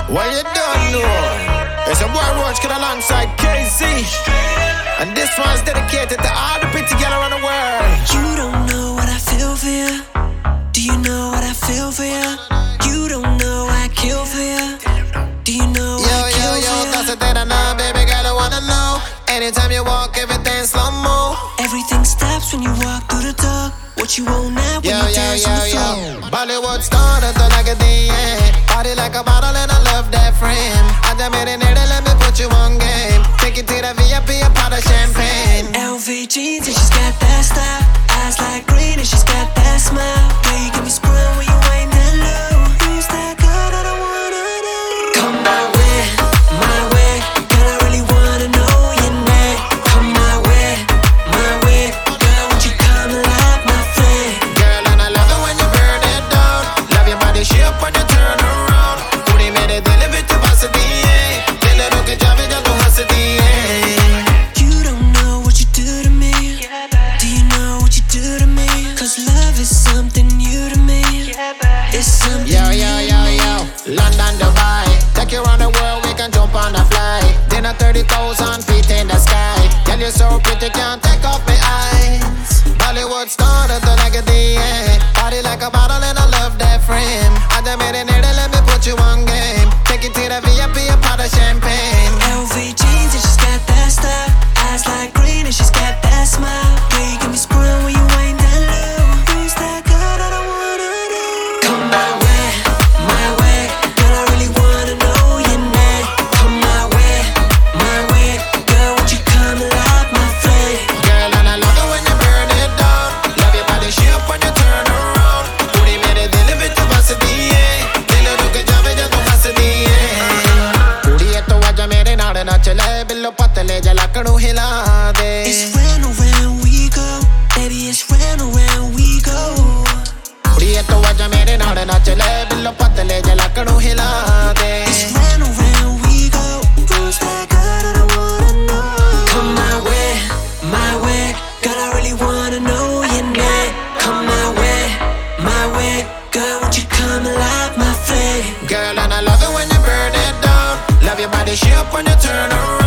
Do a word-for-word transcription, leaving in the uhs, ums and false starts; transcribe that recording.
What you don't know? It's a boy Roach Kid alongside K Z, and this one's dedicated to all the pretty girls around the world. You don't know what I feel for you. Do you know what I feel for you? You don't know I kill for you. Do you know Yo, I kill yo, yo, for you? that's the thing I know, baby girl, I wanna know. Anytime you walk, everything slow-mo. Everything stops when you walk through the door. What you want now when Yo, you yo, dance yo, on the yo. floor? Bollywood star, that's all like a D N. Body like a bottle and I love that frame. I just made it there to let me put you on game. Take it to the V I P, a pot of champagne. L V jeans and she's got that style. Eyes like green and she's got that smile. Girl, you give me sprung when you ain't that low. Who's that girl that I wanna know? Come my way, my way. Girl, I really wanna know your name. Come my way, my way. Girl, won't you come and light my flame? Girl, and I love it when you burn it down. Love your body shape when you turn around. Puri mere dil vich bas diye. Dil ruk jaave jab has diye. You don't know what you do to me. Do you know what you do to me? Cause love is something new to me. It's something Yo, yo, yo, yo. London, Dubai. Take you around the world, we can jump on a flight. Dinner thirty thousand feet in the sky. Girl, you're so pretty, can't take off my eyes. Bollywood star, that's the like a D N. Body like a bottle and I love that frame. I just made it there to let me put you on game. Take it to the V I P, a pot of champagne. L V jeans and she's got that style. Eyes like green and she's got that smile. Girl, you give me sprung when you ain't that low. Who's that girl that I wanna know? Come my way, my way. Girl, I really wanna know your name. Come my way, my way. Girl, won't you come and light my flame? Girl, and I love it when you burn it down. Love your body shape when you turn around. Puri mere dil vich bas diye. Dil ruk jaave jab has diye. Kudiye to aja mere naal nach le. Billo patle jalaknu hila de. It's round and round we go. Baby, it's round and round we go. Kudiye to aja mere naal nach le. Billo patle jalaknu hila de. It's round and round we go. Who's that girl that I wanna know? Come my way, my way. Girl, I really wanna know your name. Come my way, my way. Girl, won't you come and light my flame? Girl, and I love it when you burn it down. Love your body shape when you turn around.